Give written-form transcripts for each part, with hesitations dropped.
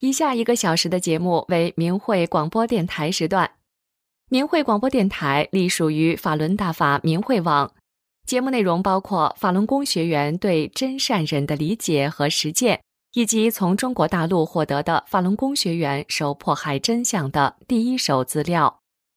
以下1个小时的节目为明慧广播电台时段。明慧广播电台隶属于法轮大法明慧网，节目内容包括法轮功学员对真善忍的理解和实践，以及从中国大陆获得的法轮功学员受迫害真相的第一手资料。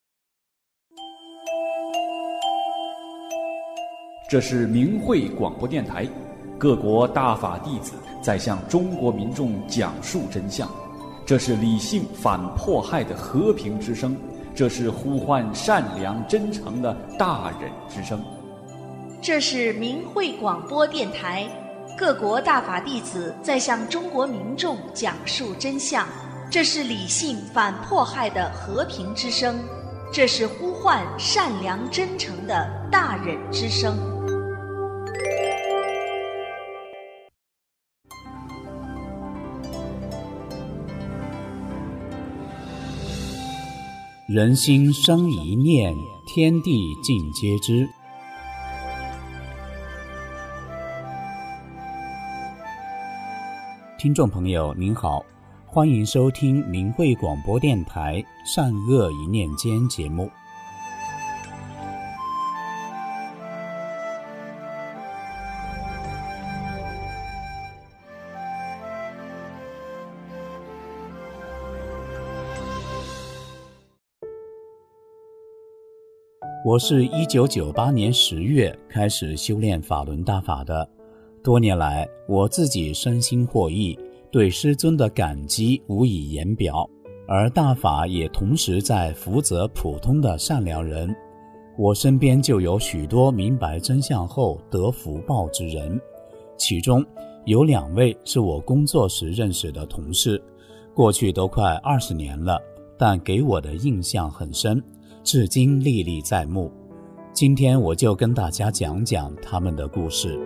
这是明慧广播电台，各国大法弟子在向中国民众讲述真相，这是理性反迫害的和平之声，这是呼唤善良真诚的大忍之声。 这是明慧广播电台，各国大法弟子在向中国民众讲述真相，这是理性反迫害的和平之声，这是呼唤善良真诚的大忍之声。 人心生一念，天地尽皆知。听众朋友您好，欢迎收听明慧广播电台善恶一念间节目。我是1998年10月开始修炼法轮大法的，多年来我自己身心获益，对师尊的感激无以言表，而大法也同时在福泽普通的善良人。我身边就有许多明白真相后得福报之人，其中有2位是我工作时认识的同事，过去都快20年了，但给我的印象很深，至今历历在目。今天我就跟大家讲讲他们的故事。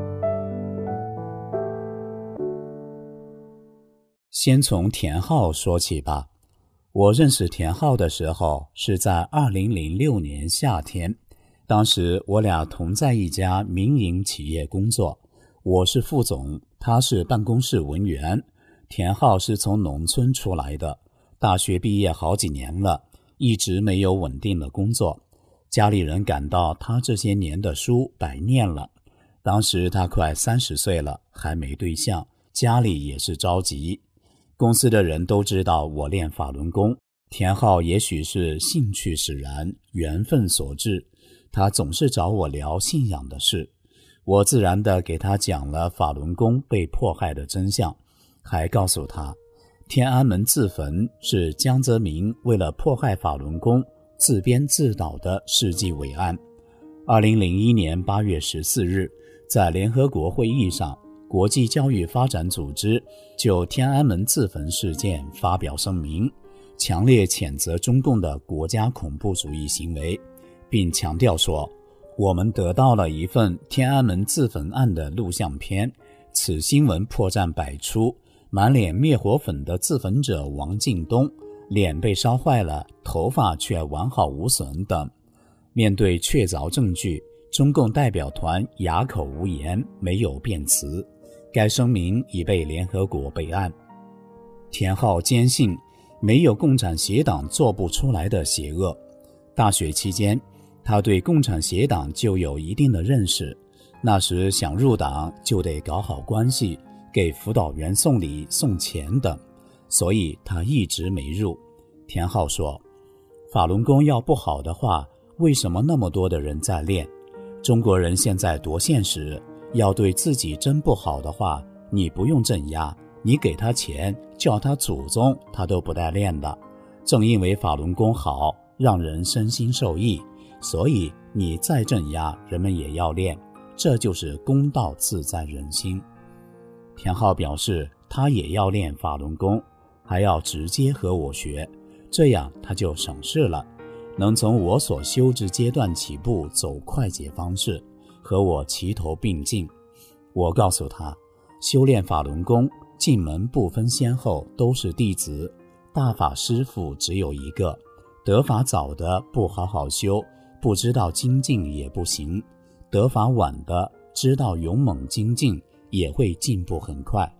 先从田浩说起吧。我认识田浩的时候是在2006年夏天，当时我俩同在一家民营企业工作，我是副总，他是办公室文员。田浩是从农村出来的，大学毕业好几年了，一直没有稳定的工作，家里人感到他这些年的书白念了。当时他快30岁了，还没对象，家里也是着急。公司的人都知道我练法轮功，田浩也许是兴趣使然，缘分所致，他总是找我聊信仰的事。我自然地给他讲了法轮功被迫害的真相，还告诉他天安门自焚是江泽民为了迫害法轮功自编自导的世纪伟案。2001年8月14日，在联合国会议上，国际教育发展组织就天安门自焚事件发表声明，强烈谴责中共的国家恐怖主义行为，并强调说，我们得到了一份天安门自焚案的录像片，此新闻破绽百出，满脸灭火粉的自焚者王敬东脸被烧坏了，头发却完好无损等。面对确凿证据，中共代表团哑口无言，没有辩词。该声明已被联合国备案。田浩坚信没有共产协党做不出来的邪恶。大学期间，他对共产协党就有一定的认识，那时想入党就得搞好关系，给辅导员送礼送钱等，所以他一直没入。田浩说，法轮功要不好的话，为什么那么多的人在练？中国人现在多现实，要对自己真不好的话，你不用镇压，你给他钱，叫他祖宗，他都不带练的。正因为法轮功好，让人身心受益，所以你再镇压，人们也要练，这就是公道自在人心。田浩表示，他也要练法轮功，还要直接和我学，这样他就省事了，能从我所修之阶段起步，走快捷方式，和我齐头并进。我告诉他，修炼法轮功进门不分先后，都是弟子，大法师父只有一个，得法早的不好好修，不知道精进也不行，得法晚的知道勇猛精进也会进步很快。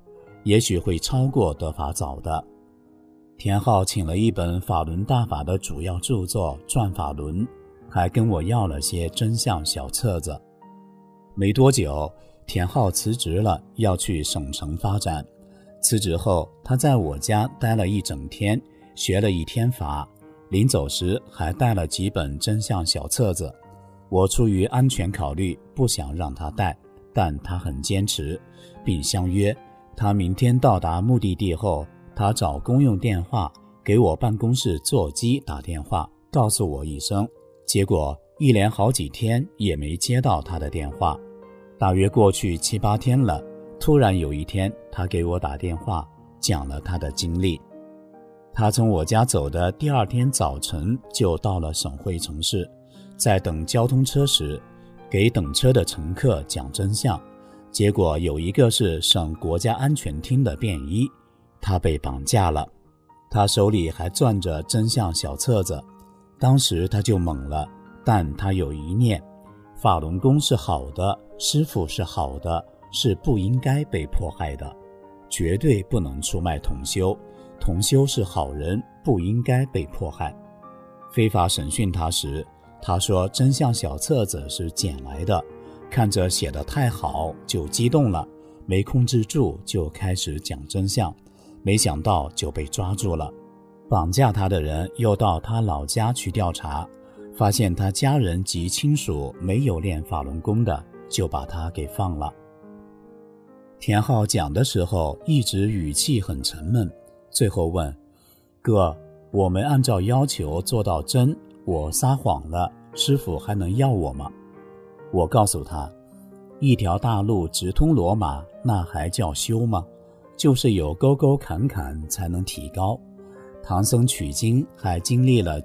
也许会超过德法早的。田浩请了一本法轮大法的主要著作《转法轮》，还跟我要了些真相小册子。没多久，田浩辞职了，要去省城发展。辞职后，他在我家待了一整天，学了1天法，临走时还带了几本真相小册子。我出于安全考虑，不想让他带，但他很坚持，并相约他明天到达目的地后，他找公用电话给我办公室座机打电话，告诉我一声。结果一连好几天也没接到他的电话。大约过去7、8天了，突然有一天，他给我打电话，讲了他的经历。他从我家走的第2天早晨就到了省会城市，在等交通车时，给等车的乘客讲真相。结果有一个是省国家安全厅的便衣，他被绑架了。他手里还攥着真相小册子，当时他就懵了，但他有一念：法轮功是好的，师父是好的，是不应该被迫害的，绝对不能出卖同修，同修是好人，不应该被迫害。非法审讯他时，他说真相小册子是捡来的，看着写得太好就激动了，没控制住就开始讲真相，没想到就被抓住了。绑架他的人又到他老家去调查，发现他家人及亲属没有练法轮功的，就把他给放了。田浩讲的时候一直语气很沉闷，最后问：哥，我们按照要求做到真，我撒谎了，师父还能要我吗？我告诉他，一条大路直通罗马，那还叫修吗？就是有沟沟坎坎才能提高。唐僧取经还经历了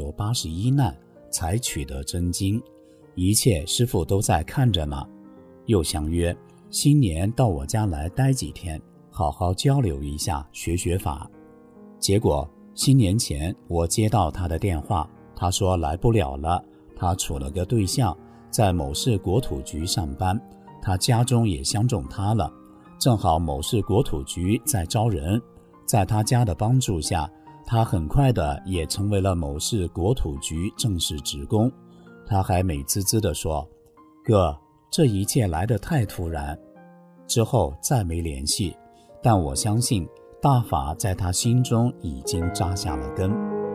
9981难才取得真经，一切师父都在看着呢。又相约新年到我家来待几天，好好交流一下，学学法。结果新年前我接到他的电话，他说来不了了，他处了个对象，在某市国土局上班，他家中也相中他了，正好某市国土局在招人，在他家的帮助下，他很快的也成为了某市国土局正式职工。他还美滋滋地说：哥，这一切来得太突然。之后再没联系，但我相信大法在他心中已经扎下了根。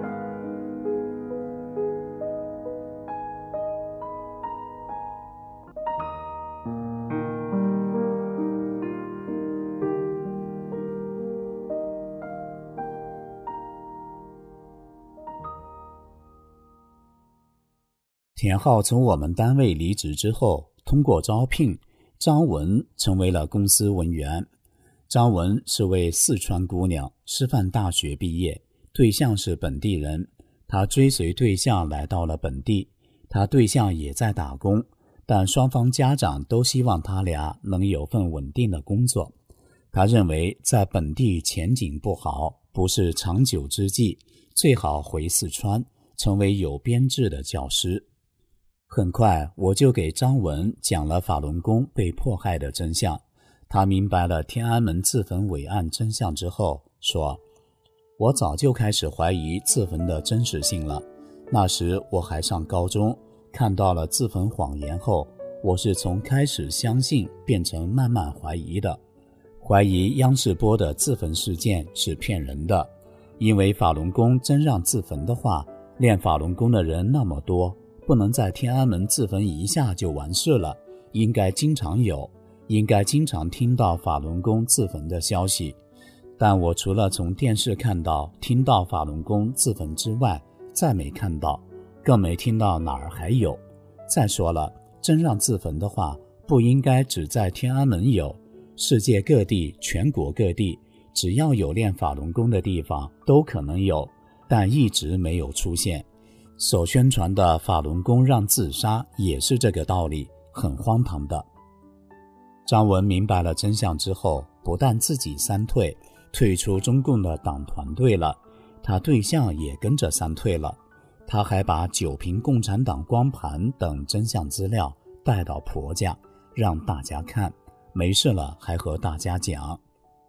田浩从我们单位离职之后，通过招聘，张文成为了公司文员。张文是位四川姑娘，师范大学毕业，对象是本地人。她追随对象来到了本地，她对象也在打工，但双方家长都希望他俩能有份稳定的工作。他认为在本地前景不好，不是长久之计，最好回四川，成为有编制的教师。很快我就给张文讲了法轮功被迫害的真相。他明白了天安门自焚伪案真相之后说，我早就开始怀疑自焚的真实性了。那时我还上高中，看到了自焚谎言后，我是从开始相信变成慢慢怀疑的。怀疑央视播的自焚事件是骗人的，因为法轮功真让自焚的话，练法轮功的人那么多，不能在天安门自焚一下就完事了，应该经常有，应该经常听到法轮功自焚的消息。但我除了从电视看到听到法轮功自焚之外，再没看到，更没听到哪儿还有。再说了，真让自焚的话，不应该只在天安门有，世界各地全国各地只要有练法轮功的地方都可能有，但一直没有出现。所宣传的法轮功让自杀也是这个道理，很荒唐的。张文明白了真相之后，不但自己三退，退出中共的党团队了，他对象也跟着三退了。他还把9瓶共产党光盘等真相资料带到婆家，让大家看，没事了还和大家讲。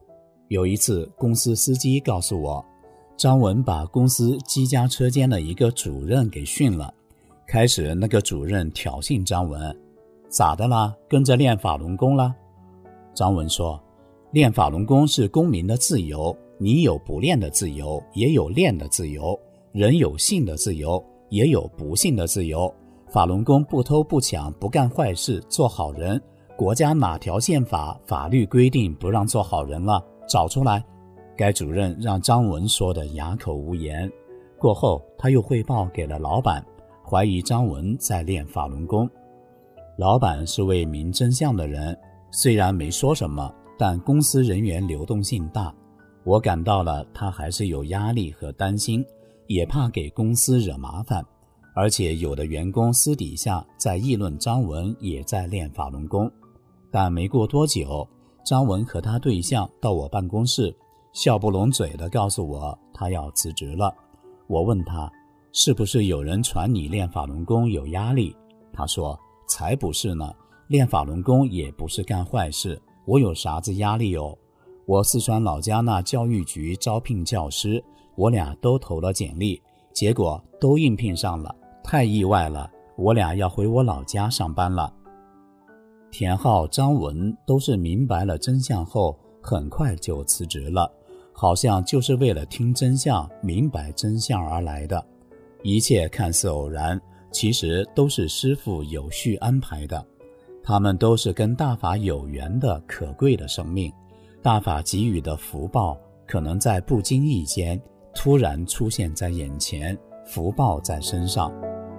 有一次，公司司机告诉我，张文把公司机家车间的一个主任给训了。开始那个主任挑衅张文，咋的啦？跟着练法轮功啦？张文说，练法轮功是公民的自由，你有不练的自由，也有练的自由，人有信的自由，也有不信的自由。法轮功不偷不抢，不干坏事，做好人。国家哪条宪法法律规定不让做好人了？找出来。该主任让张文说得哑口无言。过后他又汇报给了老板，怀疑张文在练法轮功。老板是位明真相的人，虽然没说什么，但公司人员流动性大，我感到了他还是有压力和担心，也怕给公司惹麻烦。而且有的员工私底下在议论张文也在练法轮功。但没过多久，张文和他对象到我办公室，笑不拢嘴地告诉我他要辞职了。我问他，是不是有人传你练法轮功有压力？他说，才不是呢，练法轮功也不是干坏事，我有啥子压力哦？我四川老家那教育局招聘教师，我俩都投了简历，结果都应聘上了，太意外了，我俩要回我老家上班了。田浩、张文都是明白了真相后很快就辞职了，好像就是为了听真相、明白真相而来的。一切看似偶然，其实都是师父有序安排的。他们都是跟大法有缘的可贵的生命，大法给予的福报可能在不经意间突然出现在眼前，福报在身上。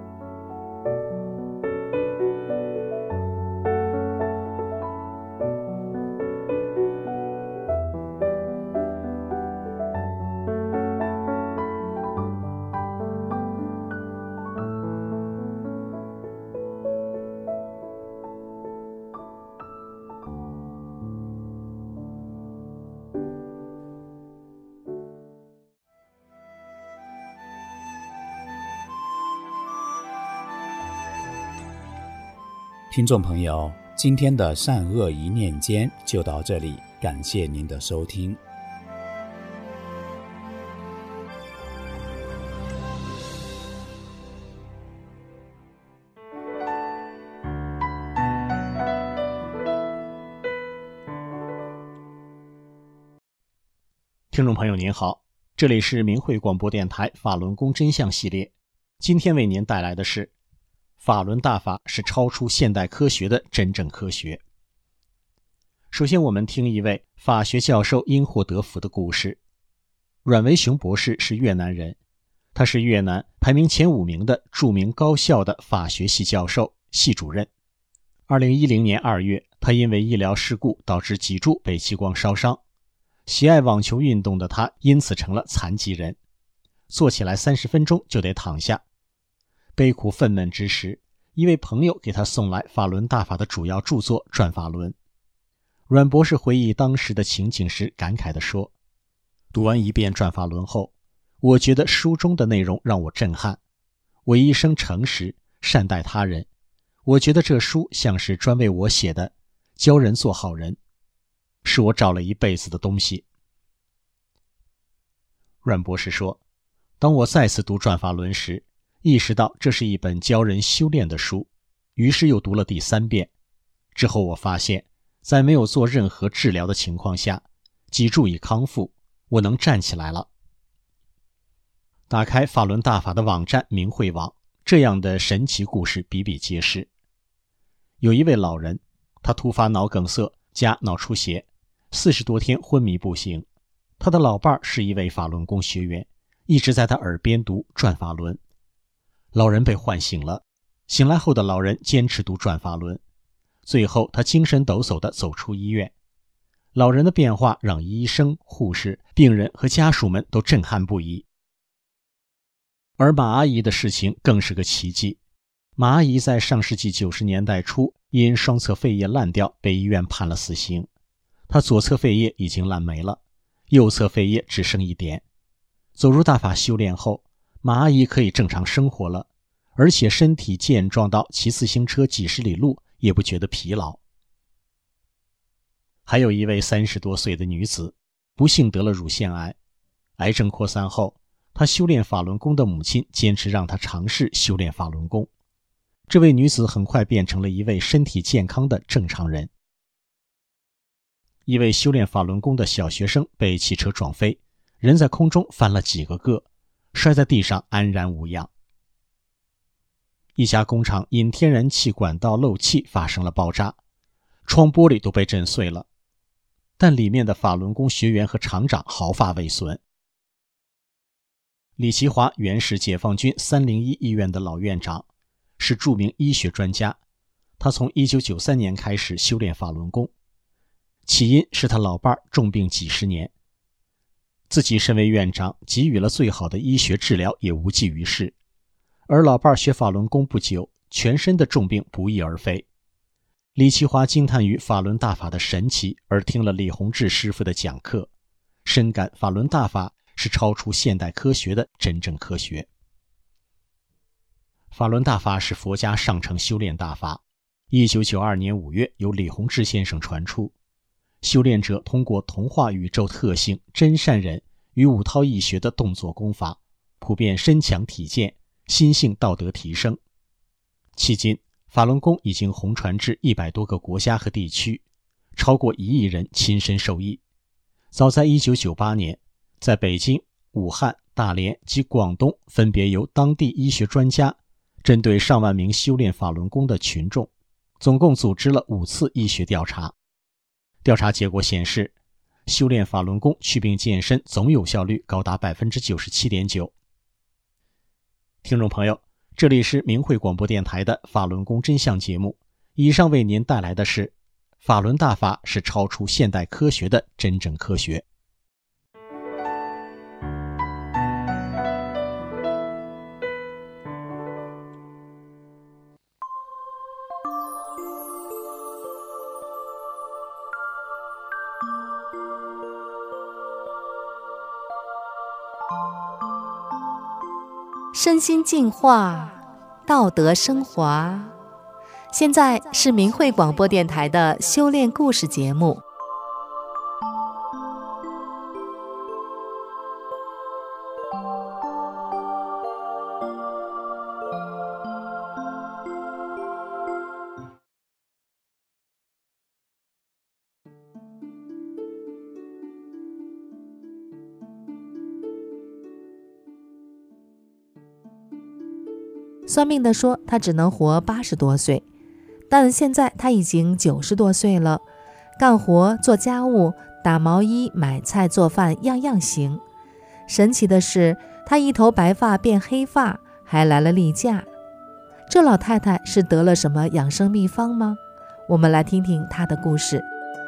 听众朋友，今天的善恶一念间就到这里，感谢您的收听。 听众朋友您好，这里是明慧广播电台法轮功真相系列，今天为您带来的是法轮大法是超出现代科学的真正科学。首先我们听一位法学教授因祸得福的故事。阮维雄博士是越南人，他是越南排名前5名的著名高校的法学系教授、系主任。2010年2月，他因为医疗事故导致脊柱被激光烧伤，喜爱网球运动的他因此成了残疾人，坐起来30分钟就得躺下。悲苦愤懑之时，一位朋友给他送来法轮大法的主要著作《转法轮》。阮博士回忆当时的情景时感慨地说，读完一遍《转法轮》后，我觉得书中的内容让我震撼。我一生诚实，善待他人，我觉得这书像是专为我写的，教人做好人，是我找了一辈子的东西。阮博士说，当我再次读《转法轮》时，意识到这是一本教人修炼的书，于是又读了第3遍。之后我发现，在没有做任何治疗的情况下，脊柱已康复，我能站起来了。打开法轮大法的网站明慧网，这样的神奇故事比比皆是。有一位老人，他突发脑梗塞加脑出血，40多天昏迷不醒。他的老伴是一位法轮功学员，一直在他耳边读《转法轮》。老人被唤醒了，醒来后的老人坚持读《转法轮》，最后他精神抖擞地走出医院。老人的变化让医生、护士、病人和家属们都震撼不已。而马阿姨的事情更是个奇迹。马阿姨在上世纪90年代初因双侧肺叶烂掉被医院判了死刑，她左侧肺叶已经烂没了，右侧肺叶只剩1点。走入大法修炼后，马阿姨可以正常生活了，而且身体健壮到骑自行车几十里路也不觉得疲劳。还有一位30多岁的女子， 不幸得了乳腺癌。癌症扩散后，她修炼法轮功的母亲坚持让她尝试修炼法轮功。这位女子很快变成了一位身体健康的正常人。一位修炼法轮功的小学生被汽车撞飞，人在空中翻了几个个，摔在地上安然无恙。一家工厂因天然气管道漏气发生了爆炸，窗玻璃都被震碎了，但里面的法轮功学员和厂长毫发未损。李奇华原是解放军301医院的老院长，是著名医学专家。他从1993年开始修炼法轮功，起因是他老伴重病几十年，自己身为院长，给予了最好的医学治疗也无济于事。而老伴学法轮功不久，全身的重病不翼而飞。李奇华惊叹于法轮大法的神奇，而听了李洪志师傅的讲课，深感法轮大法是超出现代科学的真正科学。法轮大法是佛家上乘修炼大法，1992年5月由李洪志先生传出。修炼者通过同化宇宙特性真善忍与五韬易学的动作功法，普遍身强体健，心性道德提升。迄今，法轮功已经红传至100多个国家和地区，超过1亿人亲身受益。早在1998年，在北京、武汉、大连及广东分别由当地医学专家针对上万名修炼法轮功的群众，总共组织了5次医学调查。调查结果显示，修炼法轮功祛病健身总有效率高达 97.9%。 听众朋友，这里是明慧广播电台的法轮功真相节目，以上为您带来的是法轮大法是超出现代科学的真正科学。 身心净化，道德升华。现在是明慧广播电台的修炼故事节目。算命的说他只能活80多岁，但现在他已经90多岁了，干活、做家务、打毛衣、买菜、做饭，样样行。神奇的是，他一头白发变黑发，还来了例假。这老太太是得了什么养生秘方吗？我们来听听她的故事。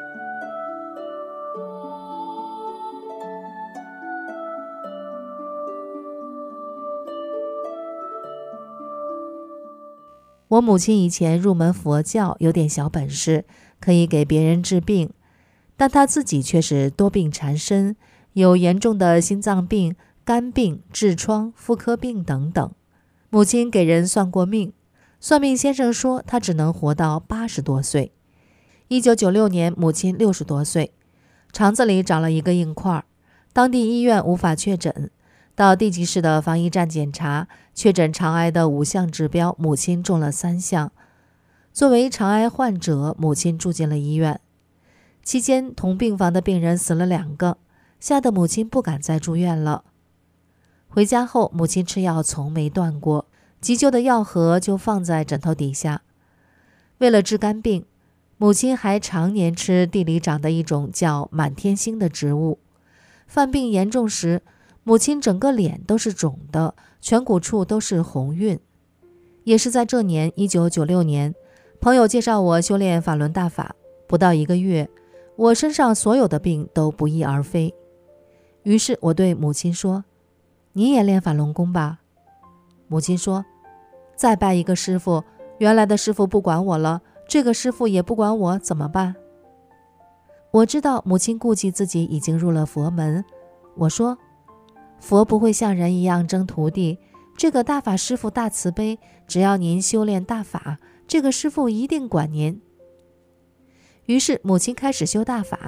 我母亲以前入门佛教，有点小本事，可以给别人治病，但她自己却是多病缠身，有严重的心脏病、肝病、痔疮、妇科病等等。母亲给人算过命，算命先生说她只能活到80多岁。1996年，母亲60多岁，肠子里长了一个硬块，当地医院无法确诊。到地级市的防疫站检查，确诊肠癌的5项指标，母亲中了3项。作为肠癌患者，母亲住进了医院。期间，同病房的病人死了2个，吓得母亲不敢再住院了。回家后，母亲吃药从没断过，急救的药盒就放在枕头底下。为了治肝病，母亲还常年吃地里长的一种叫满天星的植物。犯病严重时，母亲整个脸都是肿的，颧骨处都是红晕。也是在这年1996年，朋友介绍我修炼法轮大法，不到1个月，我身上所有的病都不翼而飞。于是我对母亲说：“你也练法轮功吧。”母亲说：“再拜一个师傅，原来的师傅不管我了，这个师傅也不管我，怎么办？”我知道母亲顾忌自己已经入了佛门，我说：“佛不会像人一样争徒弟，这个大法师父大慈悲，只要您修炼大法，这个师父一定管您。”于是母亲开始修大法，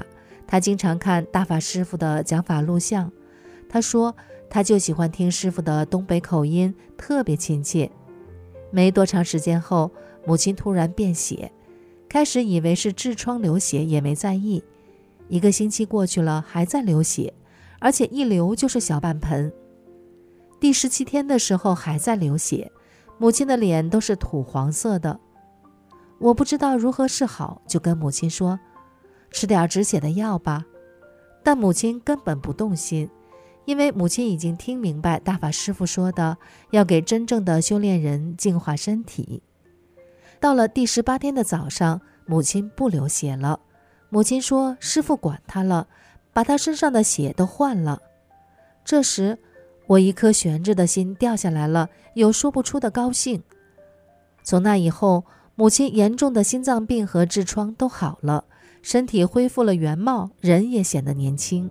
他经常看大法师父的讲法录像。他说他就喜欢听师父的东北口音，特别亲切。没多长时间后，母亲突然便血，开始以为是痔疮流血，也没在意。1个星期过去了，还在流血，而且一流就是小半盆。第17天的时候还在流血，母亲的脸都是土黄色的。我不知道如何是好，就跟母亲说，吃点止血的药吧。但母亲根本不动心，因为母亲已经听明白大法师父说的，要给真正的修炼人净化身体。到了第18天的早上，母亲不流血了。母亲说师父管她了，把她身上的血都换了。这时我一颗悬着的心掉下来了，有说不出的高兴。从那以后，母亲严重的心脏病和痔疮都好了，身体恢复了原貌，人也显得年轻。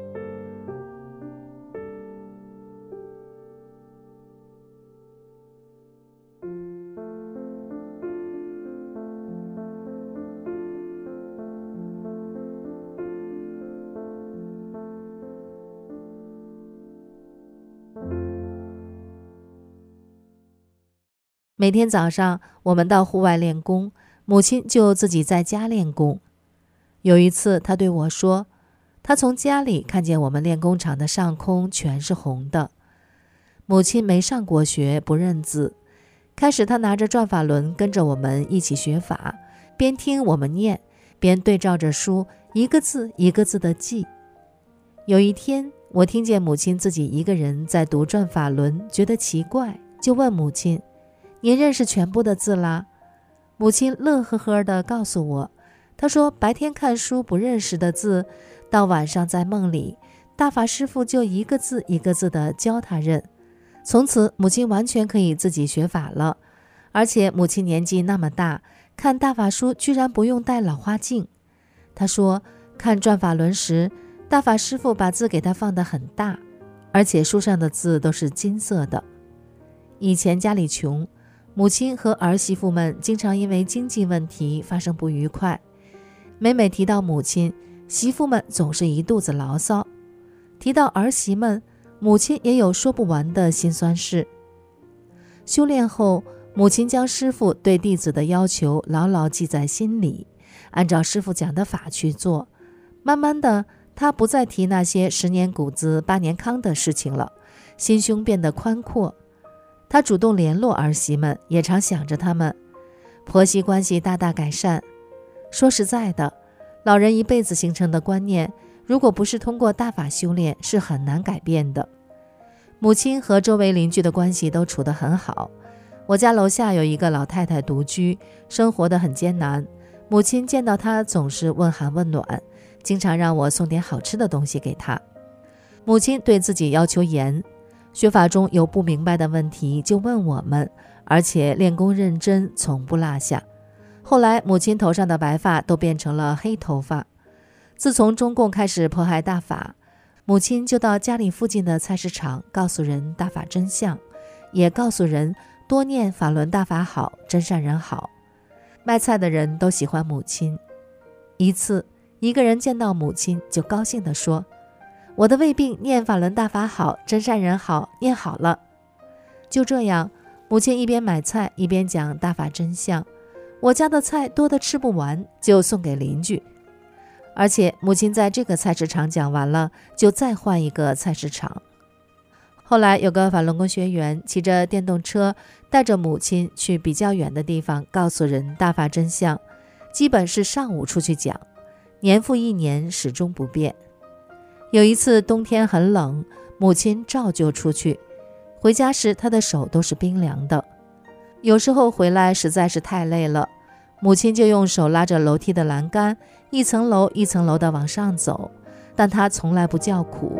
每天早上我们到户外练功，母亲就自己在家练功。有一次她对我说，她从家里看见我们练功场的上空全是红的。母亲没上过学，不认字。开始她拿着转法轮跟着我们一起学法，边听我们念，边对照着书，一个字一个字的记。有一天我听见母亲自己一个人在读转法轮，觉得奇怪，就问母亲，您认识全部的字啦？母亲乐呵呵地告诉我，她说白天看书不认识的字，到晚上在梦里，大法师父就一个字一个字地教她认。从此母亲完全可以自己学法了，而且母亲年纪那么大，看大法书居然不用戴老花镜。她说看转法轮时，大法师父把字给她放得很大，而且书上的字都是金色的。以前家里穷，母亲和儿媳妇们经常因为经济问题发生不愉快，每每提到母亲，媳妇们总是一肚子牢骚；提到儿媳们，母亲也有说不完的辛酸事。修炼后，母亲将师父对弟子的要求牢牢记在心里，按照师父讲的法去做。慢慢的，她不再提那些10年谷子8年糠的事情了，心胸变得宽阔。她主动联络儿媳们，也常想着她们，婆媳关系大大改善。说实在的，老人一辈子形成的观念，如果不是通过大法修炼，是很难改变的。母亲和周围邻居的关系都处得很好。我家楼下有一个老太太独居，生活得很艰难。母亲见到她总是问寒问暖，经常让我送点好吃的东西给她。母亲对自己要求严，学法中有不明白的问题就问我们，而且练功认真，从不落下。后来母亲头上的白发都变成了黑头发。自从中共开始迫害大法，母亲就到家里附近的菜市场告诉人大法真相，也告诉人多念法轮大法好，真善人好。卖菜的人都喜欢母亲。一次，一个人见到母亲就高兴地说，我的胃病念法轮大法好，真善人好，念好了。就这样，母亲一边买菜一边讲大法真相。我家的菜多得吃不完，就送给邻居。而且母亲在这个菜市场讲完了，就再换一个菜市场。后来有个法轮功学员骑着电动车，带着母亲去比较远的地方告诉人大法真相，基本是上午出去讲，年复一年始终不变。有一次冬天很冷，母亲照旧出去，回家时她的手都是冰凉的。有时候回来实在是太累了，母亲就用手拉着楼梯的栏杆，一层楼一层楼地往上走，但她从来不叫苦。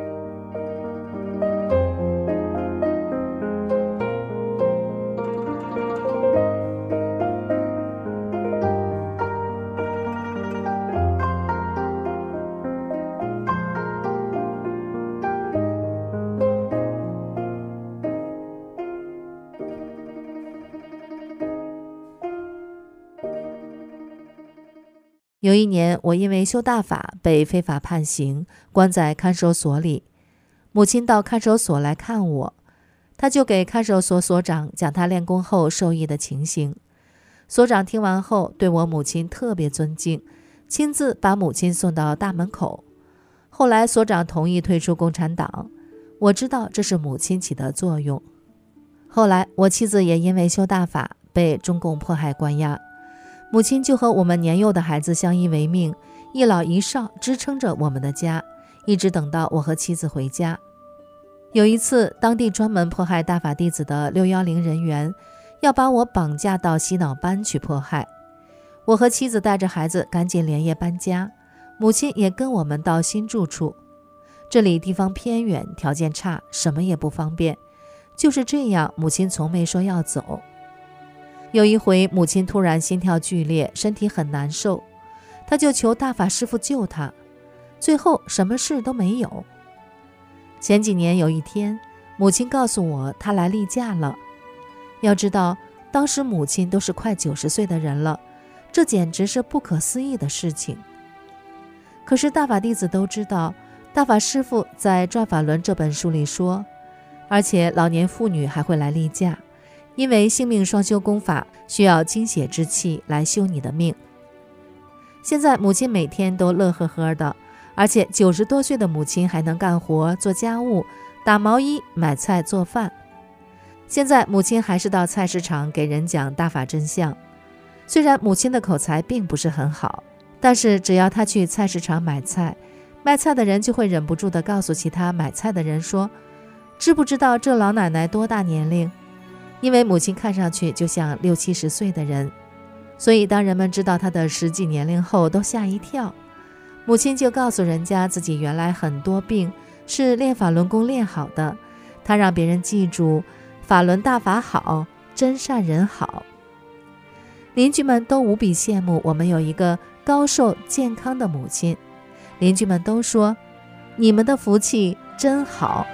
有一年，我因为修大法被非法判刑，关在看守所里。母亲到看守所来看我，他就给看守所所长讲他练功后受益的情形。所长听完后对我母亲特别尊敬，亲自把母亲送到大门口。后来所长同意退出共产党，我知道这是母亲起的作用。后来我妻子也因为修大法被中共迫害关押，母亲就和我们年幼的孩子相依为命，一老一少支撑着我们的家，一直等到我和妻子回家。有一次，当地专门迫害大法弟子的610人员要把我绑架到洗脑班去迫害，我和妻子带着孩子赶紧连夜搬家，母亲也跟我们到新住处。这里地方偏远，条件差，什么也不方便。就是这样，母亲从没说要走。有一回，母亲突然心跳剧烈，身体很难受，她就求大法师父救她，最后什么事都没有。前几年有一天，母亲告诉我她来例假了。要知道，当时母亲都是快90岁的人了，这简直是不可思议的事情。可是大法弟子都知道，大法师父在《转法轮》这本书里说，而且老年妇女还会来例假，因为性命双修功法需要精血之气来修你的命。现在母亲每天都乐呵呵的，而且90多岁的母亲还能干活、做家务、打毛衣、买菜、做饭。现在母亲还是到菜市场给人讲大法真相。虽然母亲的口才并不是很好，但是只要她去菜市场买菜，卖菜的人就会忍不住地告诉其他买菜的人说，知不知道这老奶奶多大年龄？因为母亲看上去就像60、70岁的人，所以当人们知道她的实际年龄后都吓一跳。母亲就告诉人家自己原来很多病是练法轮功练好的，她让别人记住法轮大法好，真善人好。邻居们都无比羡慕我们有一个高寿健康的母亲，邻居们都说，你们的福气真好。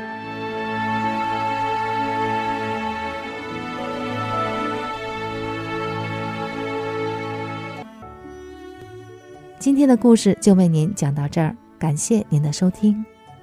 今天的故事就为您讲到这儿，感谢您的收听。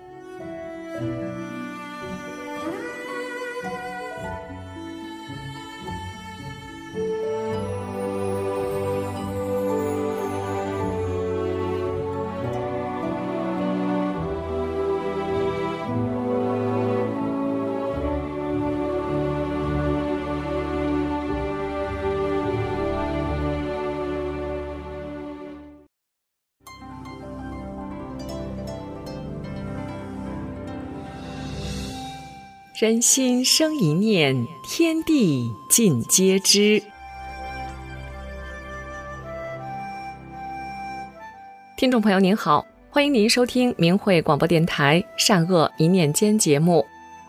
人心生一念，天地尽皆知。听众朋友您好，欢迎您收听明慧广播电台善恶一念间节目。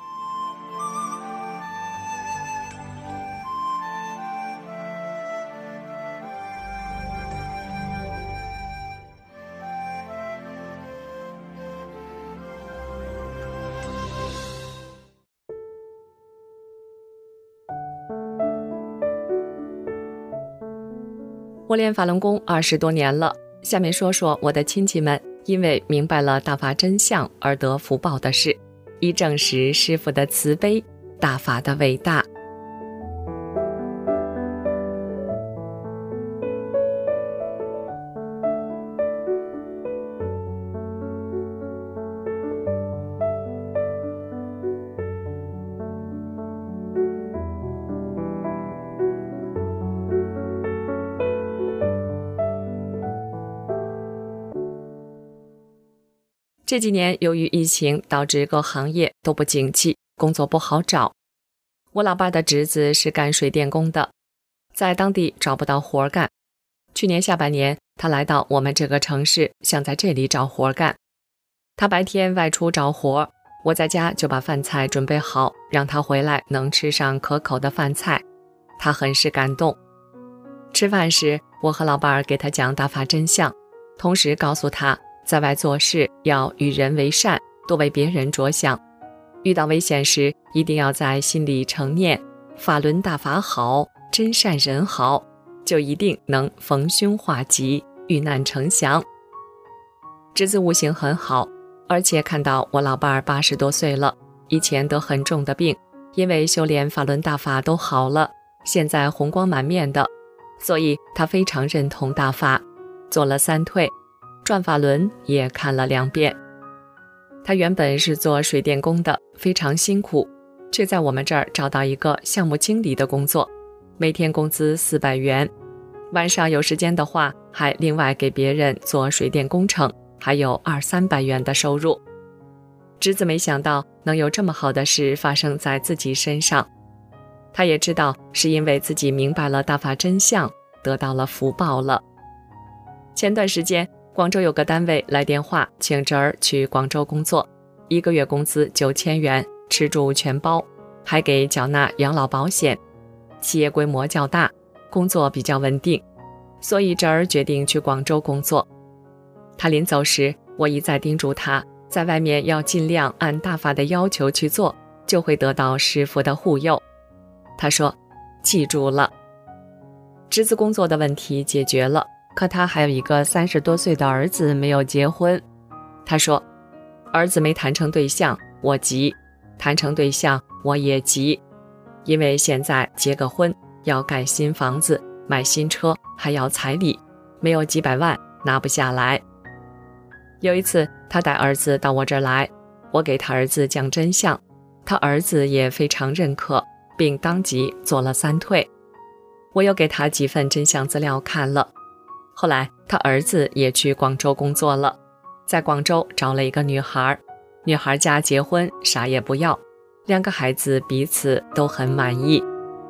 我练法轮功20多年了，下面说说我的亲戚们因为明白了大法真相而得福报的事，以证实师父的慈悲，大法的伟大。这几年由于疫情导致各行业都不景气，工作不好找。我老爸的侄子是干水电工的，在当地找不到活干。去年下半年，他来到我们这个城市，想在这里找活干。他白天外出找活，我在家就把饭菜准备好，让他回来能吃上可口的饭菜。他很是感动。吃饭时，我和老伴儿给他讲大法真相，同时告诉他在外做事要与人为善，多为别人着想。遇到危险时，一定要在心里诚念法轮大法好，真善人好，就一定能逢凶化吉， 遇难成祥。侄子悟性很好，而且看到我老伴儿80多岁了，以前得很重的病，因为修炼法轮大法都好了，现在红光满面的，所以他非常认同大法，做了3退，转法轮也看了2遍。他原本是做水电工的，非常辛苦，却在我们这儿找到一个项目经理的工作，每天工资400元，晚上有时间的话还另外给别人做水电工程，还有200-300元的收入。侄子没想到能有这么好的事发生在自己身上，他也知道是因为自己明白了大法真相，得到了福报了。前段时间广州有个单位来电话请侄儿去广州工作，1个月工资9000元，吃住全包，还给缴纳养老保险，企业规模较大，工作比较稳定，所以侄儿决定去广州工作。他临走时，我一再叮嘱他在外面要尽量按大法的要求去做，就会得到师父的护佑。他说记住了。侄子工作的问题解决了，可他还有一个30多岁的儿子没有结婚。他说儿子没谈成对象我急，谈成对象我也急，因为现在结个婚要盖新房子，买新车，还要彩礼，没有几百万拿不下来。有一次他带儿子到我这儿来，我给他儿子讲真相，他儿子也非常认可，并当即做了3退。我又给他几份真相资料看了。后来他儿子也去广州工作了，在广州找了一个女孩，女孩家结婚啥也不要，2个孩子彼此都很满意。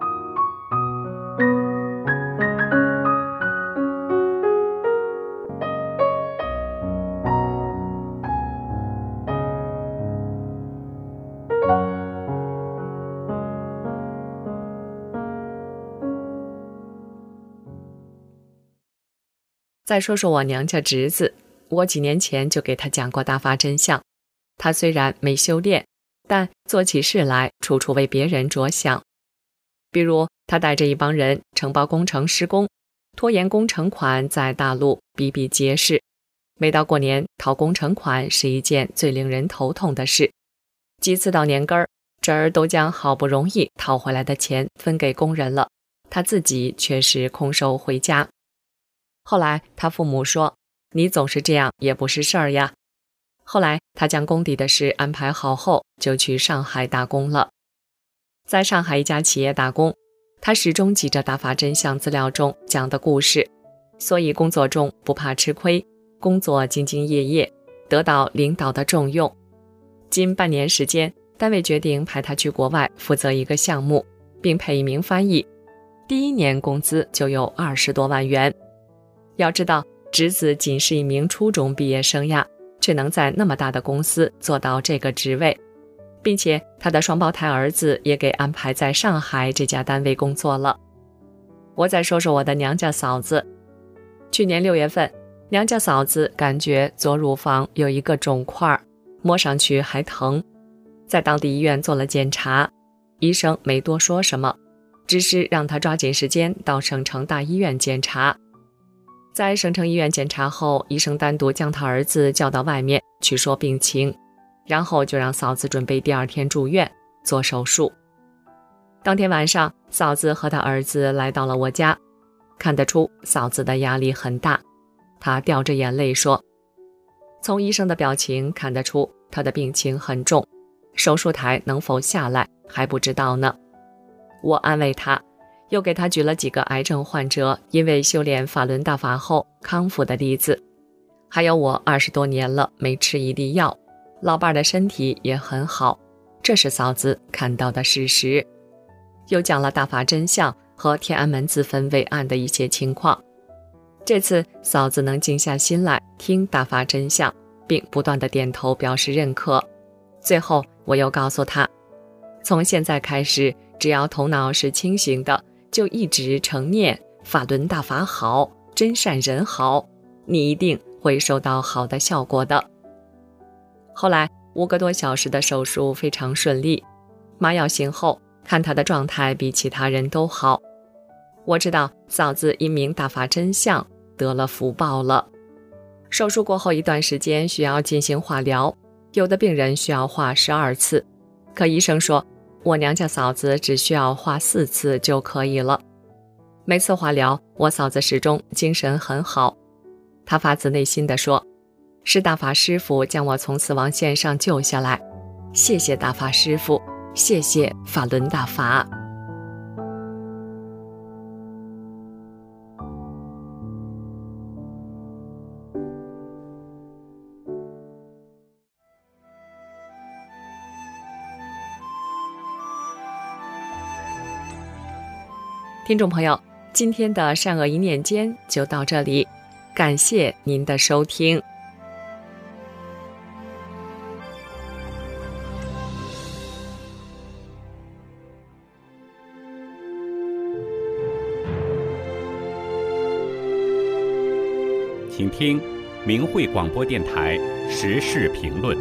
再说说我娘家侄子，我几年前就给他讲过大法真相。他虽然没修炼，但做起事来处处为别人着想。比如他带着一帮人承包工程施工，拖延工程款在大陆比比皆是。每到过年讨工程款是一件最令人头痛的事，几次到年根儿，侄儿都将好不容易讨回来的钱分给工人了，他自己却是空手回家。后来他父母说，你总是这样也不是事儿呀。后来他将工地的事安排好后，就去上海打工了。在上海一家企业打工，他始终记着大法真相资料中讲的故事，所以工作中不怕吃亏，工作兢兢业业，得到领导的重用。近半年时间，单位决定派他去国外负责一个项目，并配一名翻译，第1年工资就有20多万元。要知道，侄子仅是一名初中毕业生呀，却能在那么大的公司做到这个职位，并且他的双胞胎儿子也给安排在上海这家单位工作了。我再说说我的娘家嫂子。去年6月份，娘家嫂子感觉左乳房有一个肿块，摸上去还疼，在当地医院做了检查，医生没多说什么，只是让她抓紧时间到省城大医院检查。在省城医院检查后，医生单独将他儿子叫到外面去说病情，然后就让嫂子准备第2天住院做手术。当天晚上，嫂子和他儿子来到了我家，看得出嫂子的压力很大，她掉着眼泪说，从医生的表情看得出她的病情很重，手术台能否下来还不知道呢。我安慰她，又给他举了几个癌症患者因为修炼法轮大法后康复的例子，还有我20多年了没吃一粒药，老伴的身体也很好，这是嫂子看到的事实。又讲了大法真相和天安门自焚为案的一些情况。这次嫂子能静下心来听大法真相，并不断地点头表示认可。最后我又告诉她，从现在开始，只要头脑是清醒的，就一直承念法轮大法好，真善人好，你一定会收到好的效果的。后来5个多小时的手术非常顺利，麻药醒后看他的状态比其他人都好。我知道嫂子因明大法真相， 得了福报了。手术过后一段时间需要进行化疗，有的病人需要化12次，可医生说我娘家嫂子只需要化4次就可以了。每次化疗，我嫂子始终精神很好。她发自内心地说，是大法师父将我从死亡线上救下来，谢谢大法师父，谢谢法轮大法。听众朋友，今天的善恶一念间就到这里，感谢您的收听。 请听明慧广播电台时事评论。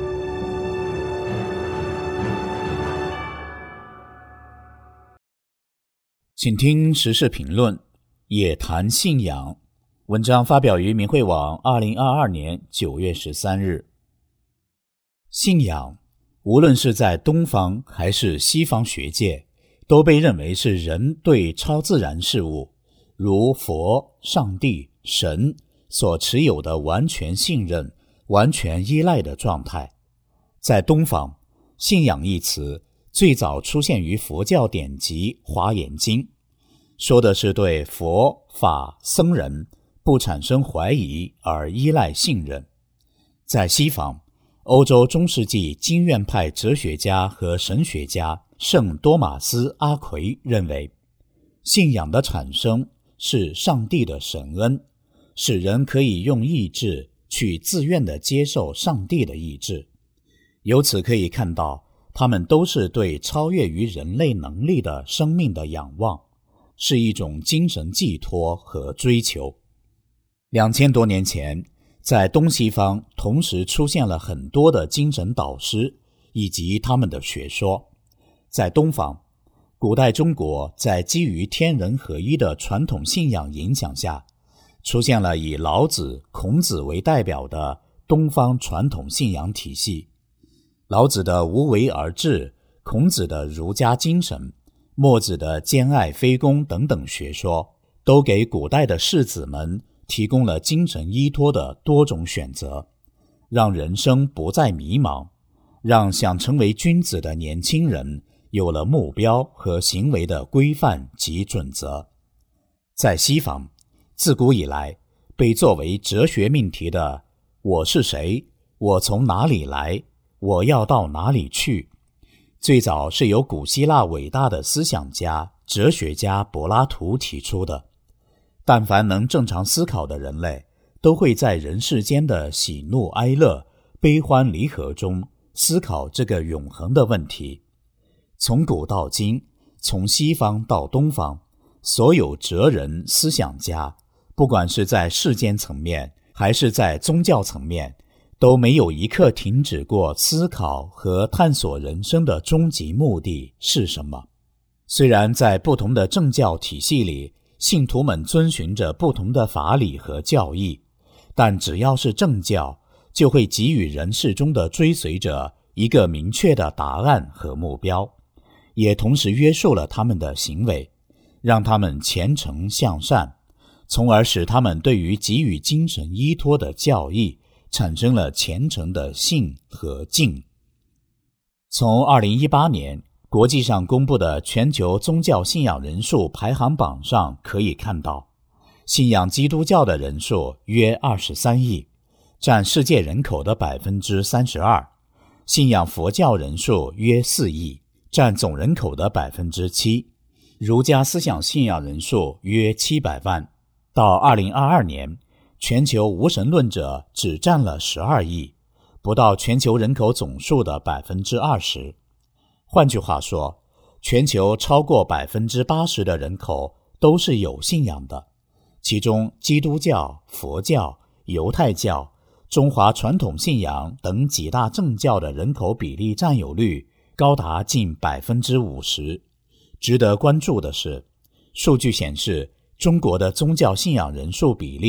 请听时事评论，也谈信仰。文章发表于明慧网2022年9月13日。信仰，无论是在东方还是西方学界，都被认为是人对超自然事物，如佛、上帝、神所持有的完全信任、完全依赖的状态。在东方，信仰一词最早出现于佛教典籍《华严经》，说的是对佛法僧人不产生怀疑而依赖信任。在西方，欧洲中世纪经院派哲学家和神学家圣多马斯·阿奎认为，信仰的产生是上帝的神恩，使人可以用意志去自愿地接受上帝的意志。由此可以看到，他们都是对超越于人类能力的生命的仰望，是一种精神寄托和追求。2000多年前，在东西方同时出现了很多的精神导师以及他们的学说。在东方，古代中国在基于天人合一的传统信仰影响下，出现了以老子、孔子为代表的东方传统信仰体系。老子的无为而治，孔子的儒家精神，墨子的兼爱非攻等等学说，都给古代的士子们提供了精神依托的多种选择，让人生不再迷茫，让想成为君子的年轻人有了目标和行为的规范及准则。在西方，自古以来被作为哲学命题的我是谁，我从哪里来，我要到哪里去，最早是由古希腊伟大的思想家、哲学家柏拉图提出的。但凡能正常思考的人类，都会在人世间的喜怒哀乐、悲欢离合中思考这个永恒的问题。从古到今，从西方到东方，所有哲人、思想家，不管是在世间层面还是在宗教层面，都没有一刻停止过思考和探索人生的终极目的是什么。虽然在不同的政教体系里，信徒们遵循着不同的法理和教义，但只要是正教，就会给予人世中的追随者一个明确的答案和目标，也同时约束了他们的行为，让他们虔诚向善，从而使他们对于给予精神依托的教义产生了虔诚的信和敬。从2018年国际上公布的全球宗教信仰人数排行榜上可以看到，信仰基督教的人数约23亿，占世界人口的 32%， 信仰佛教人数约4亿，占总人口的 7%， 儒家思想信仰人数约700万。到2022年，全球无神论者只占了12亿，不到全球人口总数的 20%。 换句话说，全球超过 80% 的人口都是有信仰的，其中基督教、佛教、犹太教、中华传统信仰等几大正教的人口比例占有率高达近 50%。 值得关注的是，数据显示中国的宗教信仰人数比例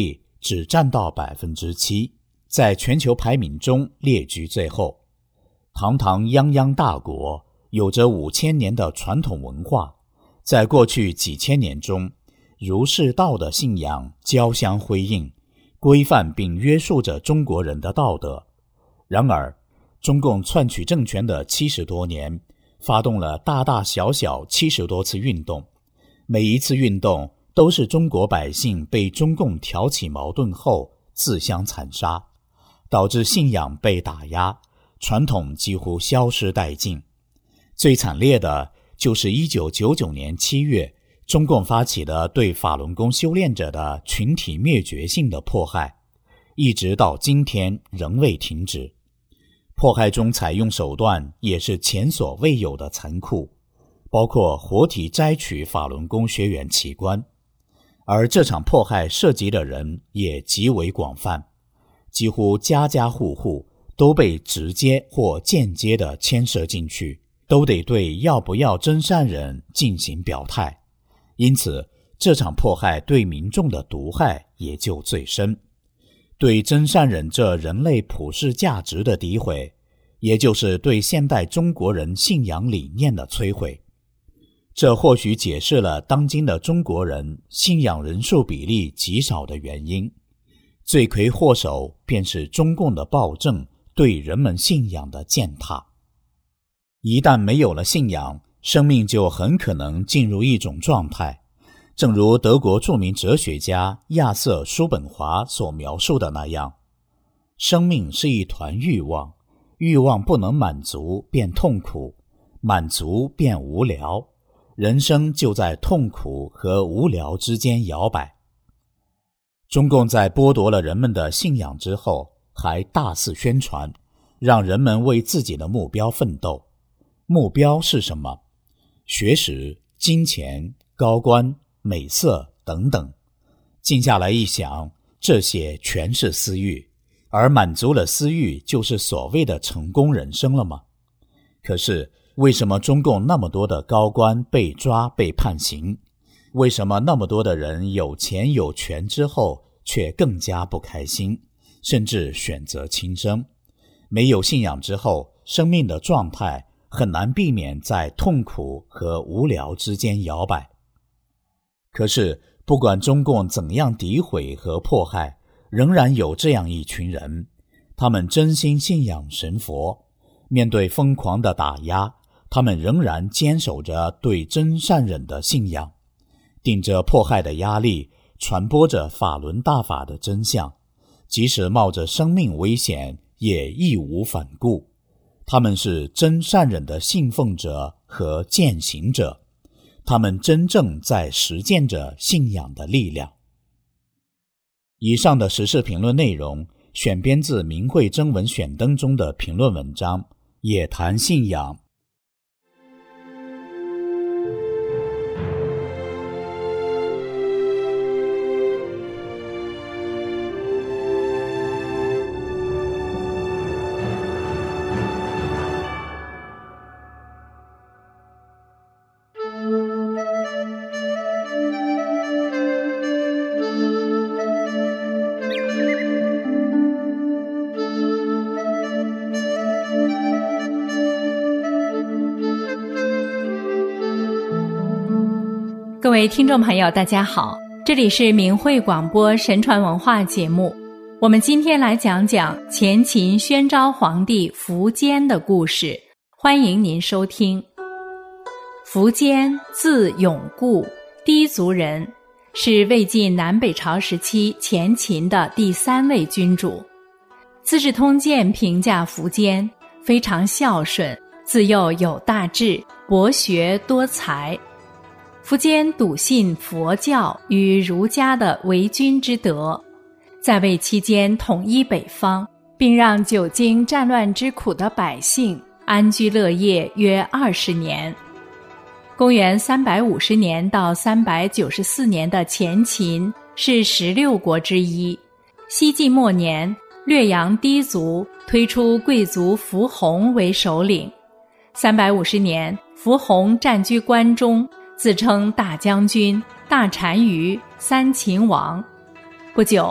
只占到 7%， 在全球排名中列居最后。堂堂泱泱大国，有着5000年的传统文化，在过去几千年中，儒释道的信仰交相辉映，规范并约束着中国人的道德。然而，中共篡取政权的70多年，发动了大大小小70多次运动，每一次运动都是中国百姓被中共挑起矛盾后自相残杀，导致信仰被打压，传统几乎消失殆尽。最惨烈的就是1999年7月，中共发起的对法轮功修炼者的群体灭绝性的迫害，一直到今天仍未停止。迫害中采用手段也是前所未有的残酷，包括活体摘取法轮功学员器官。而这场迫害涉及的人也极为广泛，几乎家家户户都被直接或间接地牵涉进去，都得对要不要真善忍进行表态。因此，这场迫害对民众的毒害也就最深。对真善忍这人类普世价值的诋毁，也就是对现代中国人信仰理念的摧毁。这或许解释了当今的中国人信仰人数比例极少的原因。罪魁祸首便是中共的暴政对人们信仰的践踏。一旦没有了信仰，生命就很可能进入一种状态，正如德国著名哲学家亚瑟·叔本华所描述的那样，生命是一团欲望，欲望不能满足便痛苦，满足便无聊，人生就在痛苦和无聊之间摇摆。中共在剥夺了人们的信仰之后，还大肆宣传，让人们为自己的目标奋斗。目标是什么？学识、金钱、高官、美色等等。静下来一想，这些全是私欲，而满足了私欲就是所谓的成功人生了吗？可是为什么中共那么多的高官被抓被判刑？为什么那么多的人有钱有权之后却更加不开心，甚至选择轻生？没有信仰之后，生命的状态很难避免在痛苦和无聊之间摇摆。可是不管中共怎样诋毁和迫害，仍然有这样一群人，他们真心信仰神佛，面对疯狂的打压，他们仍然坚守着对真善忍的信仰，顶着迫害的压力，传播着法轮大法的真相，即使冒着生命危险也义无反顾。他们是真善忍的信奉者和践行者，他们真正在实践着信仰的力量。以上的时事评论内容选编自明慧征文选登中的评论文章，也谈信仰。 各位听众朋友大家好，这里是明慧广播神传文化节目，我们今天来讲讲前秦宣昭皇帝苻坚的故事，欢迎您收听。苻坚字永固，氐族人，是魏晋南北朝时期前秦的第3位君主。资治通鉴评价苻坚非常孝顺，自幼有大志，博学多才。苻坚笃信佛教与儒家的为君之德，在位期间统一北方，并让久经战乱之苦的百姓安居乐业约20年。公元350年到394年的前秦是16国之一。西晋末年，略阳氐族推出贵族苻弘为首领。350年，苻弘占据关中，自称大将军、大单于、3秦王。不久，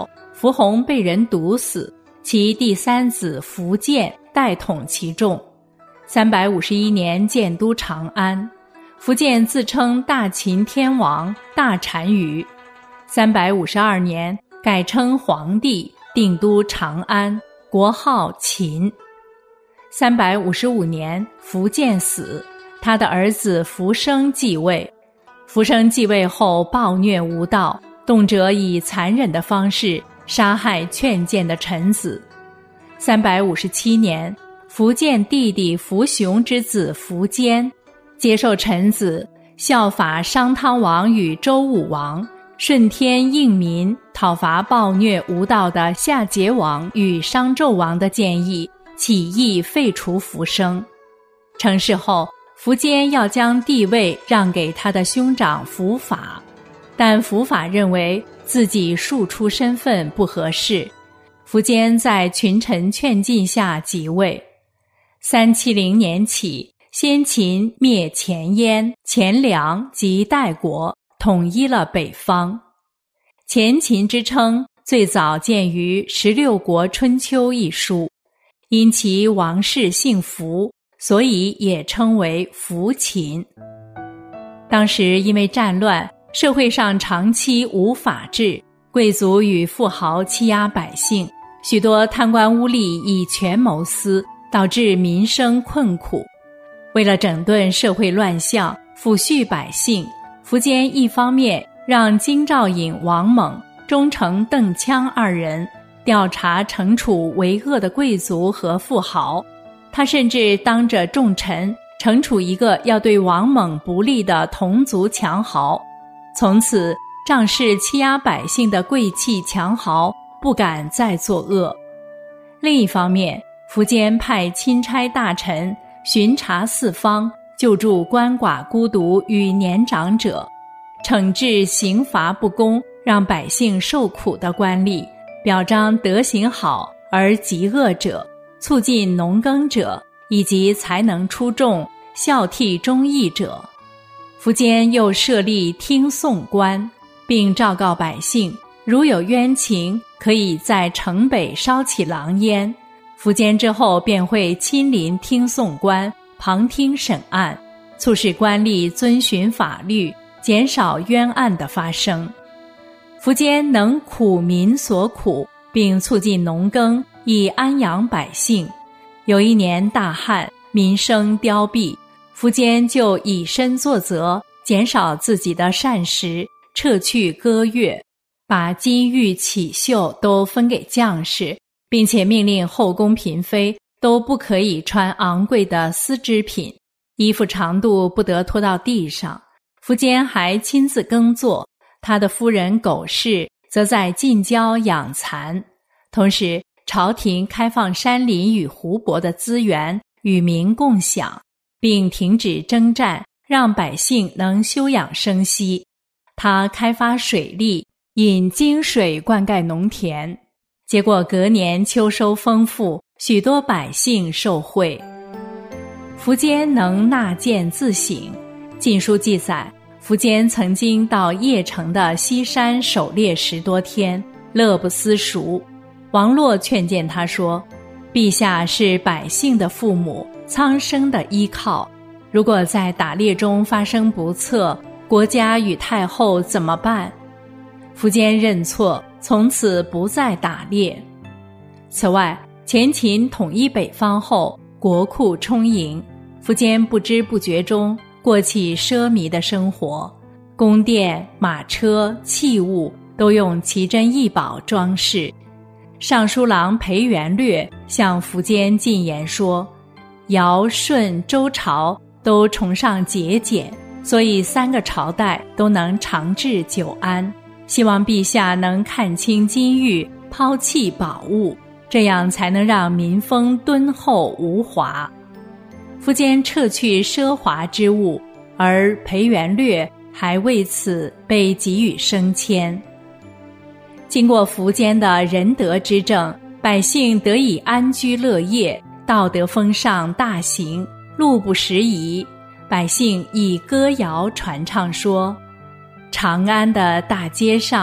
福洪被人毒死，其第三子福建代统其众。351年建都长安，福建自称大秦天王大单于。352年改称皇帝，定都长安，国号秦。355年福建死，他的儿子福生继位。福生继位后暴虐无道，动辄以残忍的方式杀害劝谏的臣子。357年，福建弟弟福雄之子福坚接受臣子效法商汤王与周武王，顺天应民，讨伐暴虐无道的夏桀王与商纣王的建议，起义废除福生。成事后，福坚要将帝位让给他的兄长福法，但福法认为自己庶出身份不合适，福坚在群臣劝进下即位。370年起，先秦灭前燕、前凉及代国，统一了北方。前秦之称最早见于《16国春秋》一书，因其王室姓福，所以也称为福秦。当时因为战乱，社会上长期无法治，贵族与富豪欺压百姓，许多贪官污吏以权谋私，导致民生困苦。为了整顿社会乱象，抚恤百姓，苻坚一方面让京兆尹王猛、忠丞邓羌二人调查惩处为恶的贵族和富豪，他甚至当着众臣惩处一个要对王猛不利的同族强豪。从此，仗势欺压百姓的贵气强豪不敢再作恶。另一方面，苻坚派钦差大臣巡查四方，救助鳏寡孤独与年长者，惩治刑罚不公，让百姓受苦的官吏，表彰德行好而极恶者，促进农耕者，以及才能出众、孝悌忠义者。苻坚又设立听讼官，并昭告百姓，如有冤情，可以在城北烧起狼烟。苻坚之后便会亲临听讼官，旁听审案，促使官吏遵循法律，减少冤案的发生。苻坚能苦民所苦，并促进农耕，以安养百姓。有一年大旱，民生凋敝，苻坚就以身作则，减少自己的膳食，撤去歌乐，把金玉绮绣都分给将士，并且命令后宫嫔妃都不可以穿昂贵的丝织品，衣服长度不得拖到地上。苻坚还亲自耕作，他的夫人苟氏则在近郊养蚕。同时，朝廷开放山林与湖泊的资源与民共享，并停止征战，让百姓能休养生息。他开发水利，引泾水灌溉农田，结果隔年秋收丰富，许多百姓受惠。苻坚能纳谏自省，《晋书》记载，苻坚曾经到邺城的西山狩猎10多天，乐不思蜀。王洛劝谏他说，陛下是百姓的父母，苍生的依靠，如果在打猎中发生不测，国家与太后怎么办？苻坚认错，从此不再打猎。此外，前秦统一北方后，国库充盈，苻坚不知不觉中过起奢靡的生活，宫殿、马车、器物都用奇珍异宝装饰。尚书郎裴元略向苻坚进言说，尧、舜、周朝都崇尚节俭，所以3个朝代都能长治久安，希望陛下能看清金玉，抛弃宝物，这样才能让民风敦厚无华。苻坚撤去奢华之物，而裴元略还为此被给予升迁。经过苻坚的仁德之政，百姓得以安居乐业，道德风尚大行，路不拾遗。百姓以歌谣传唱说，长安的大街上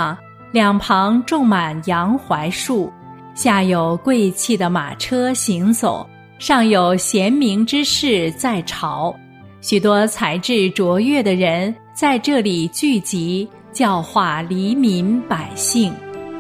两旁种满杨槐树，下有贵气的马车行走，上有贤明之士在朝，许多才智卓越的人在这里聚集，教化黎民百姓。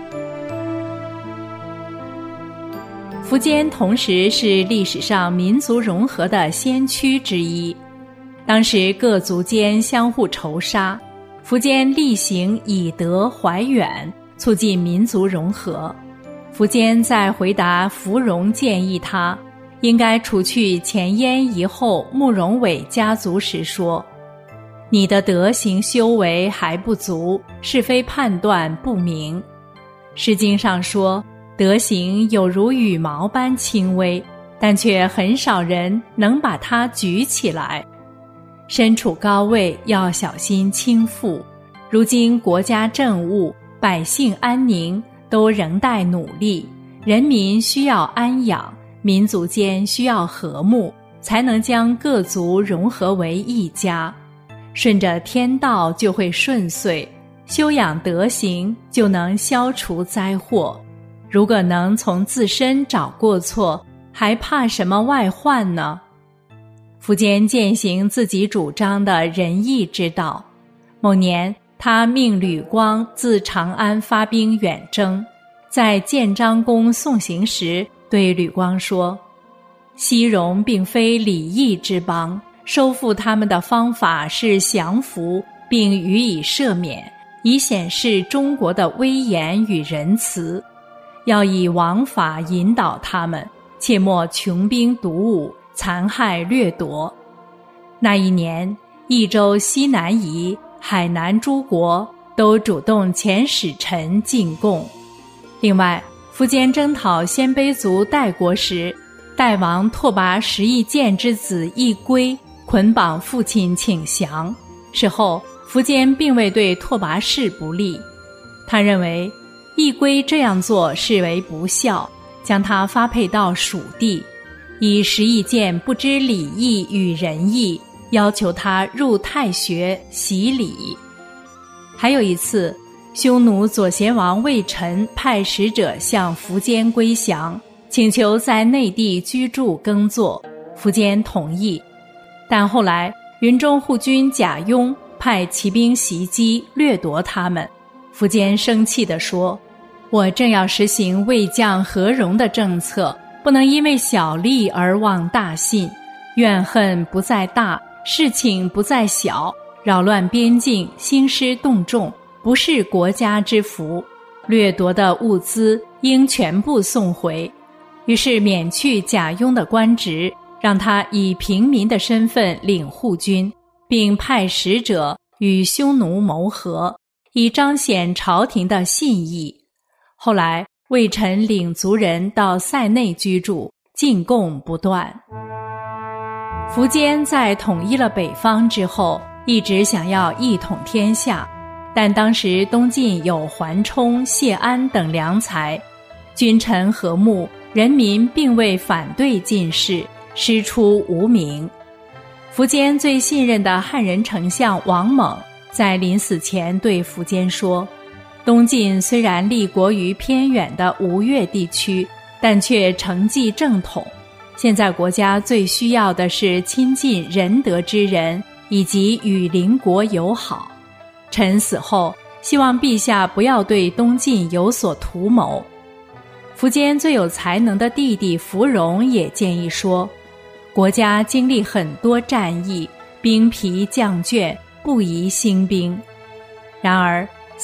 苻坚同时是历史上民族融合的先驱之一，当时各族间相互仇杀，苻坚力行以德怀远，促进民族融合。苻坚在回答芙蓉建议他应该除去前燕遗后慕容伟家族时说：你的德行修为还不足，是非判断不明。诗经上说，德行有如羽毛般轻微，但却很少人能把它举起来。身处高位要小心倾覆，如今国家政务、百姓安宁都仍待努力，人民需要安养，民族间需要和睦，才能将各族融合为一家。顺着天道就会顺遂，修养德行就能消除灾祸。如果能从自身找过错，还怕什么外患呢？苻坚践行自己主张的仁义之道。某年，他命吕光自长安发兵远征，在建章宫送行时，对吕光说：西戎并非礼义之邦，收复他们的方法是降服并予以赦免，以显示中国的威严与仁慈。要以王法引导他们，切莫穷兵黩武，残害掠夺。那一年，益州西南夷、海南诸国都主动遣使臣进贡。另外，苻坚征讨鲜卑族代国时，代王拓跋十翼建之子义归捆绑父亲请降。事后，苻坚并未对拓跋氏不利，他认为义归这样做视为不孝，将他发配到蜀地，以十翼建不知礼义与仁义，要求他入太学习礼。还有一次，匈奴左贤王魏臣派使者向苻坚归降，请求在内地居住耕作，苻坚同意。但后来云中护军贾雍派骑兵袭击掠夺他们，苻坚生气地说：我正要实行魏将和戎的政策，不能因为小利而忘大信，怨恨不在大，事情不在小，扰乱边境，兴师动众，不是国家之福，掠夺的物资应全部送回。于是免去贾雍的官职，让他以平民的身份领护军，并派使者与匈奴谋和，以彰显朝廷的信义。后来魏臣领族人到塞内居住，进贡不断。苻坚在统一了北方之后，一直想要一统天下，但当时东晋有桓冲、谢安等良才，君臣和睦，人民并未反对进士，师出无名。苻坚最信任的汉人丞相王猛在临死前对苻坚说：东晋虽然立国于偏远的吴越地区，但却承继正统。现在国家最需要的是亲近仁德之人，以及与邻国友好。臣死后，希望陛下不要对东晋有所图谋。苻坚最有才能的弟弟芙蓉也建议说：国家经历很多战役，兵疲将倦，不宜兴兵。然而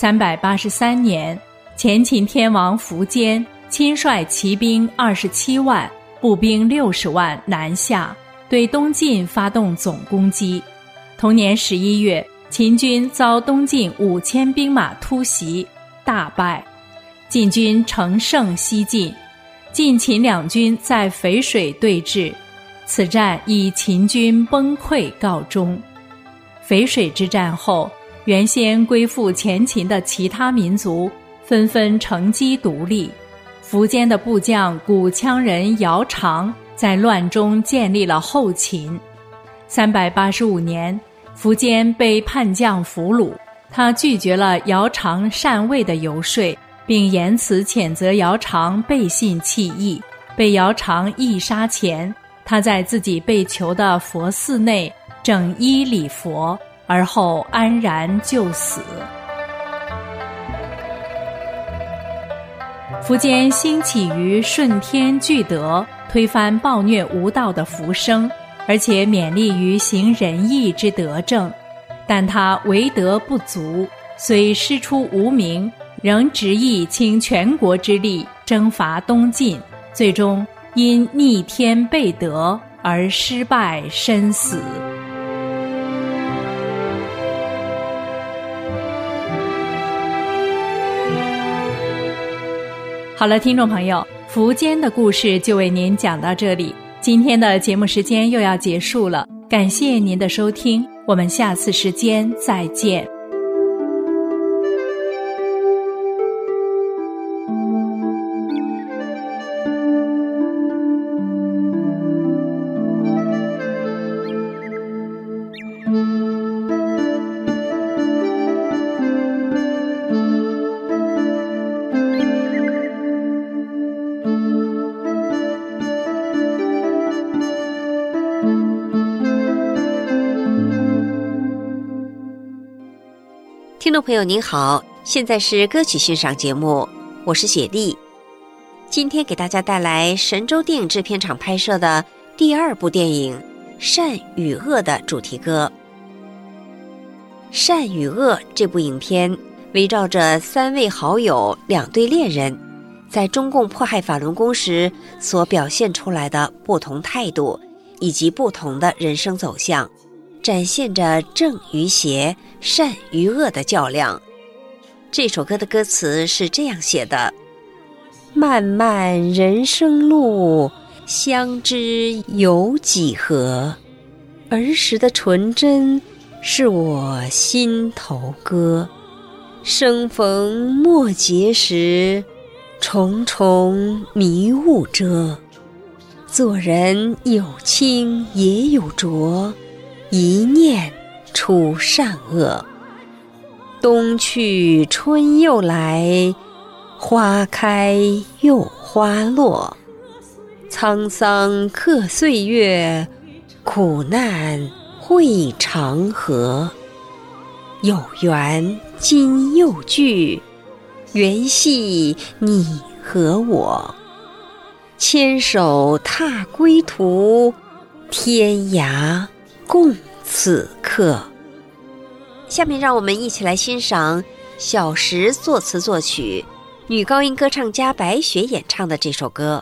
383年，前秦天王苻坚亲率骑兵27万，步兵60万南下，对东晋发动总攻击。同年11月，秦军遭东晋5000兵马突袭，大败，晋军乘胜西进，晋秦两军在淝水对峙，此战以秦军崩溃告终。淝水之战后，原先归附前秦的其他民族纷纷乘机独立，苻坚的部将古羌人姚苌在乱中建立了后秦。385年，苻坚被叛将俘虏， 他拒绝了姚常禅位的游说，并言辞谴责姚常背信弃义。被姚常缢杀前，他在自己被囚的佛寺内整衣礼佛，而后安然就死。苻坚兴起于顺天具德，推翻暴虐无道的苻生，而且勉励于行仁义之德政。但他为德不足，虽师出无名，仍执意倾全国之力征伐东晋，最终因逆天背德而失败身死。好了，听众朋友，苻坚的故事就为您讲到这里，今天的节目时间又要结束了，感谢您的收听，我们下次时间再见。 听众朋友您好，现在是歌曲欣赏节目，我是雪莉。今天给大家带来神州电影制片厂拍摄的第2部电影《善与恶》的主题歌。《善与恶》这部影片围绕着3位好友2对恋人在中共迫害法轮功时所表现出来的不同态度以及不同的人生走向，展现着正与邪、善与恶的较量。这首歌的歌词是这样写的：漫漫人生路，相知有几何？儿时的纯真是我心头歌。生逢莫结时，重重迷雾遮。做人有清也有浊，一念出善恶。冬去春又来，花开又花落。沧桑刻岁月，苦难会长河。有缘今又聚，缘系你和我。牵手踏归途，天涯共此刻。下面让我们一起来欣赏小石作词作曲，女高音歌唱家白雪演唱的这首歌。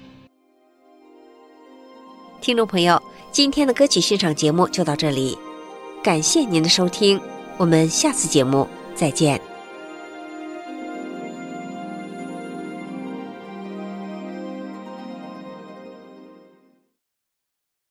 听众朋友，今天的歌曲欣赏节目就到这里， 感谢您的收听，我们下次节目再见。